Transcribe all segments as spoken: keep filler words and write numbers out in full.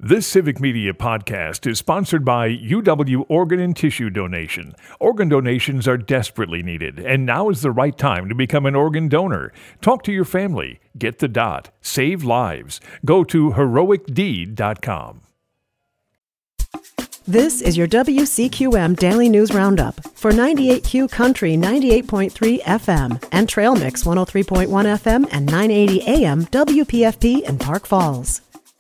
This Civic Media podcast is sponsored by U W Organ and Tissue Donation. Organ donations are desperately needed, and now is the right time to become an organ donor. Talk to your family. Get the dot. Save lives. Go to heroic deed dot com. This is your W C Q M Daily News Roundup for ninety-eight Q Country ninety-eight point three F M and Trail Mix one oh three point one F M and nine eighty A M W P F P in Park Falls.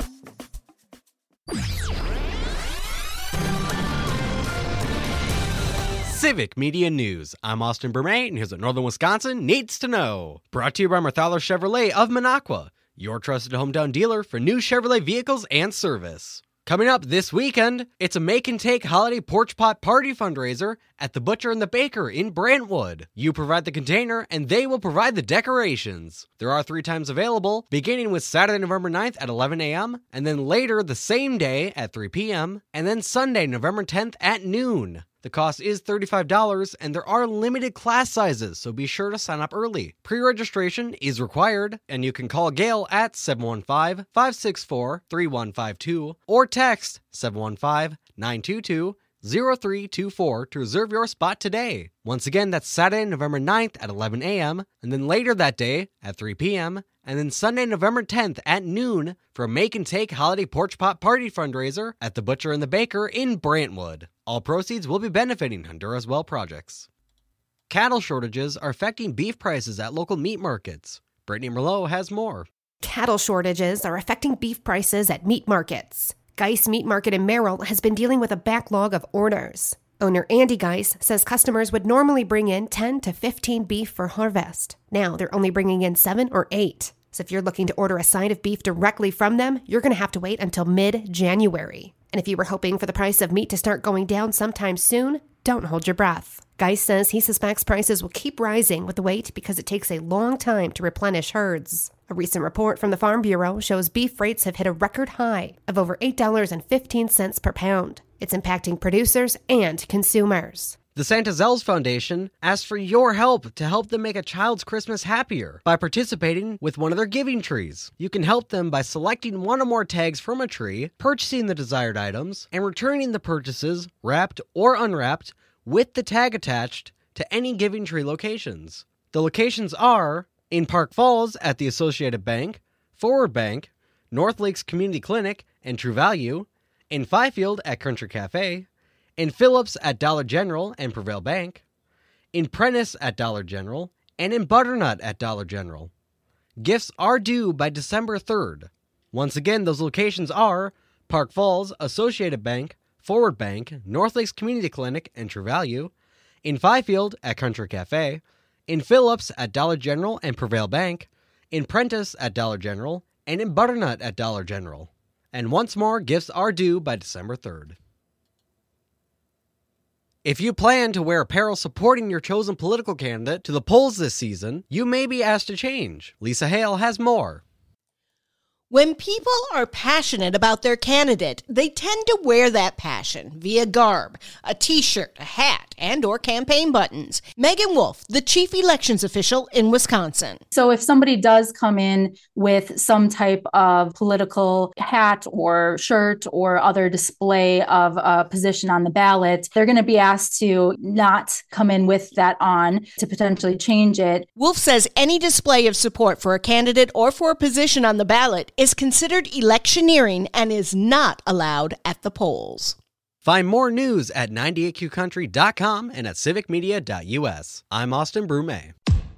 Civic Media News. I'm Austin Bermay, and here's what Northern Wisconsin needs to know. Brought to you by Marthaler Chevrolet of Minocqua, your trusted hometown dealer for new Chevrolet vehicles and service. Coming up this weekend, it's a Make and Take Holiday Porch Pot Party fundraiser at the Butcher and the Baker in Brantwood. You provide the container, and they will provide the decorations. There are three times available, beginning with Saturday, November ninth at eleven a.m., and then later the same day at three p.m., and then Sunday, November tenth at noon. The cost is thirty-five dollars, and there are limited class sizes, so be sure to sign up early. Pre-registration is required, and you can call Gail at seven one five, five six four, three one five two or text seven one five, nine two two, zero three two four to reserve your spot today. Once again, that's Saturday, November ninth at eleven a.m., and then later that day at three p.m., and then Sunday, November tenth at noon for a Make and Take Holiday Porch Pot Party fundraiser at the Butcher and the Baker in Brantwood. All proceeds will be benefiting Honduras Well projects. Cattle shortages are affecting beef prices at local meat markets. Brittany Merlot has more. Cattle shortages are affecting beef prices at meat markets. Geis Meat Market in Merrill has been dealing with a backlog of orders. Owner Andy Geis says customers would normally bring in ten to fifteen beef for harvest. Now they're only bringing in seven or eight. So if you're looking to order a side of beef directly from them, you're going to have to wait until mid-January. And if you were hoping for the price of meat to start going down sometime soon, don't hold your breath. Geis says he suspects prices will keep rising with the wait because it takes a long time to replenish herds. A recent report from the Farm Bureau shows beef rates have hit a record high of over eight dollars and fifteen cents per pound. It's impacting producers and consumers. The Santa Zells Foundation asks for your help to help them make a child's Christmas happier by participating with one of their giving trees. You can help them by selecting one or more tags from a tree, purchasing the desired items, and returning the purchases, wrapped or unwrapped, with the tag attached to any Giving Tree locations. The locations are in Park Falls at the Associated Bank, Forward Bank, North Lakes Community Clinic and True Value, in Fifield at Country Cafe, in Phillips at Dollar General and Prevail Bank, in Prentice at Dollar General, and in Butternut at Dollar General. Gifts are due by December third. Once again, those locations are Park Falls, Associated Bank, Forward Bank, North Lakes Community Clinic and True Value, in Fifield at Country Cafe, in Phillips at Dollar General and Prevail Bank, in Prentice at Dollar General, and in Butternut at Dollar General. And once more, gifts are due by December third. If you plan to wear apparel supporting your chosen political candidate to the polls this season, you may be asked to change. Lisa Hale has more. When people are passionate about their candidate, they tend to wear that passion via garb, a t-shirt, a hat, and or campaign buttons. Megan Wolf, the chief elections official in Wisconsin. So if somebody does come in with some type of political hat or shirt or other display of a position on the ballot, they're going to be asked to not come in with that on, to potentially change it. Wolf says any display of support for a candidate or for a position on the ballot is considered electioneering and is not allowed at the polls. Find more news at ninety-eight Q country dot com and at civic media dot u s. I'm Austin Brumé.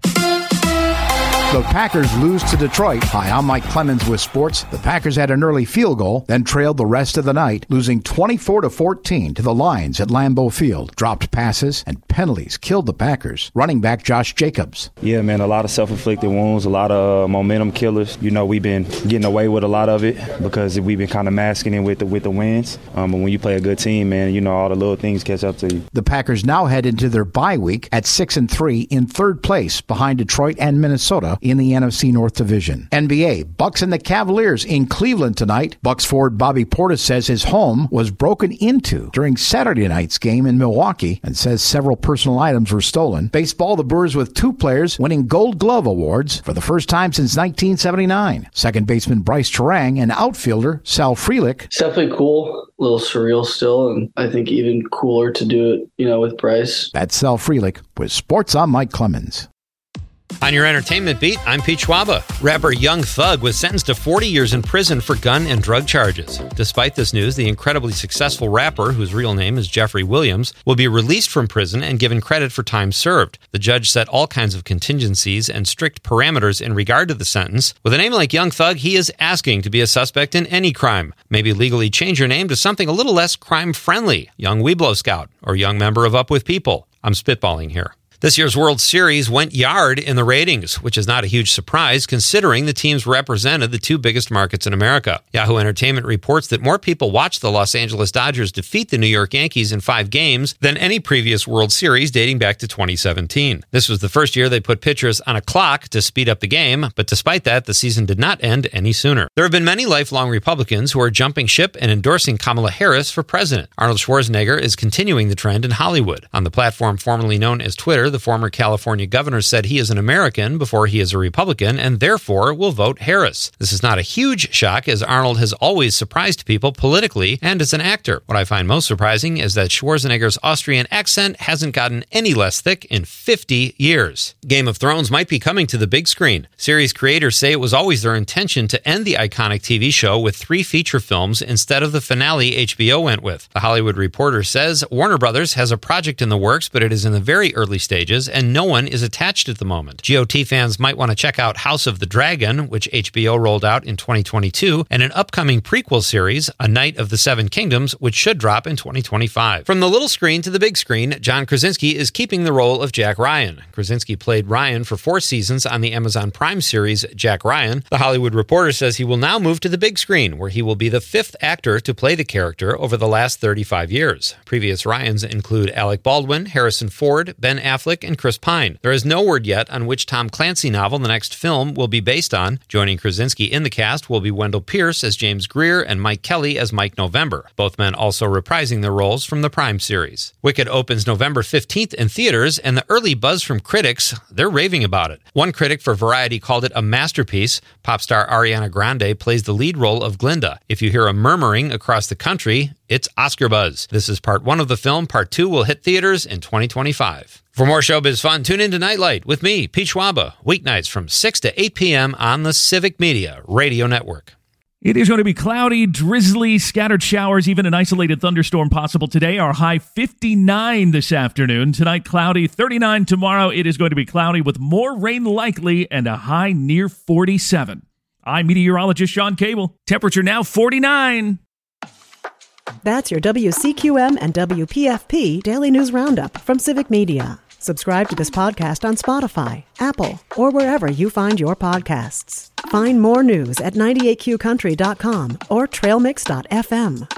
The Packers lose to Detroit. Hi, I'm Mike Clemens with sports. The Packers had an early field goal, then trailed the rest of the night, losing twenty-four to fourteen to the Lions at Lambeau Field. Dropped passes and penalties killed the Packers. Running back Josh Jacobs. Yeah, man, a lot of self-inflicted wounds, a lot of uh, momentum killers. You know, we've been getting away with a lot of it because we've been kind of masking it with the, with the wins. Um, but when you play a good team, man, you know, all the little things catch up to you. The Packers now head into their bye week at six and three in third place behind Detroit and Minnesota, Tampa in the N F C North Division. N B A, Bucks and the Cavaliers in Cleveland tonight. Bucks forward Bobby Portis says his home was broken into during Saturday night's game in Milwaukee and says several personal items were stolen. Baseball, the Brewers with two players winning Gold Glove awards for the first time since nineteen seventy-nine. Second baseman Bryce Terang and outfielder Sal Frelick. It's definitely cool. A little surreal still, and I think even cooler to do it, you know, with Bryce. That's Sal Frelick with Sports. I'm Mike Clemens. On your entertainment beat, I'm Pete Schwaba. Rapper Young Thug was sentenced to forty years in prison for gun and drug charges. Despite this news, the incredibly successful rapper, whose real name is Jeffrey Williams, will be released from prison and given credit for time served. The judge set all kinds of contingencies and strict parameters in regard to the sentence. With a name like Young Thug, he is asking to be a suspect in any crime. Maybe legally change your name to something a little less crime-friendly. Young Weeblo Scout or Young Member of Up With People. I'm spitballing here. This year's World Series went yard in the ratings, which is not a huge surprise considering the teams represented the two biggest markets in America. Yahoo Entertainment reports that more people watched the Los Angeles Dodgers defeat the New York Yankees in five games than any previous World Series dating back to twenty seventeen. This was the first year they put pitchers on a clock to speed up the game, but despite that, the season did not end any sooner. There have been many lifelong Republicans who are jumping ship and endorsing Kamala Harris for president. Arnold Schwarzenegger is continuing the trend in Hollywood. On the platform formerly known as Twitter, the former California governor said he is an American before he is a Republican and therefore will vote Harris. This is not a huge shock, as Arnold has always surprised people politically and as an actor. What I find most surprising is that Schwarzenegger's Austrian accent hasn't gotten any less thick in fifty years. Game of Thrones might be coming to the big screen. Series creators say it was always their intention to end the iconic T V show with three feature films instead of the finale H B O went with. The Hollywood Reporter says Warner Brothers has a project in the works, but it is in the very early stages and no one is attached at the moment. G O T fans might want to check out House of the Dragon, which H B O rolled out in twenty twenty-two, and an upcoming prequel series, A Knight of the Seven Kingdoms, which should drop in twenty twenty-five. From the little screen to the big screen, John Krasinski is keeping the role of Jack Ryan. Krasinski played Ryan for four seasons on the Amazon Prime series Jack Ryan. The Hollywood Reporter says he will now move to the big screen, where he will be the fifth actor to play the character over the last thirty-five years. Previous Ryans include Alec Baldwin, Harrison Ford, Ben Affleck, and Chris Pine. There is no word yet on which Tom Clancy novel the next film will be based on. Joining Krasinski in the cast will be Wendell Pierce as James Greer and Mike Kelly as Mike November, both men also reprising their roles from the Prime series. Wicked opens November fifteenth in theaters, and the early buzz from critics, they're raving about it. One critic for Variety called it a masterpiece. Pop star Ariana Grande plays the lead role of Glinda. If you hear a murmuring across the country, it's Oscar buzz. This is part one of the film. Part two will hit theaters in twenty twenty-five. For more showbiz fun, tune in to Nightlight with me, Pete Schwaba, weeknights from six to eight p.m. on the Civic Media Radio Network. It is going to be cloudy, drizzly, scattered showers, even an isolated thunderstorm possible today. Our high fifty-nine this afternoon. Tonight, cloudy, thirty-nine tomorrow. It is going to be cloudy with more rain likely and a high near forty-seven. I'm meteorologist Sean Cable. Temperature now forty-nine. That's your W C Q M and W P F P Daily News Roundup from Civic Media. Subscribe to this podcast on Spotify, Apple, or wherever you find your podcasts. Find more news at ninety-eight Q country dot com or trail mix dot f m.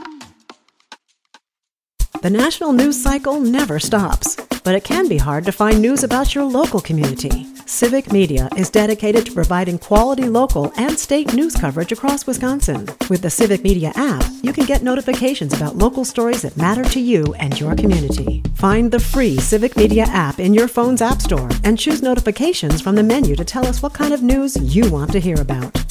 The national news cycle never stops, but it can be hard to find news about your local community. Civic Media is dedicated to providing quality local and state news coverage across Wisconsin. With the Civic Media app, you can get notifications about local stories that matter to you and your community. Find the free Civic Media app in your phone's app store and choose notifications from the menu to tell us what kind of news you want to hear about.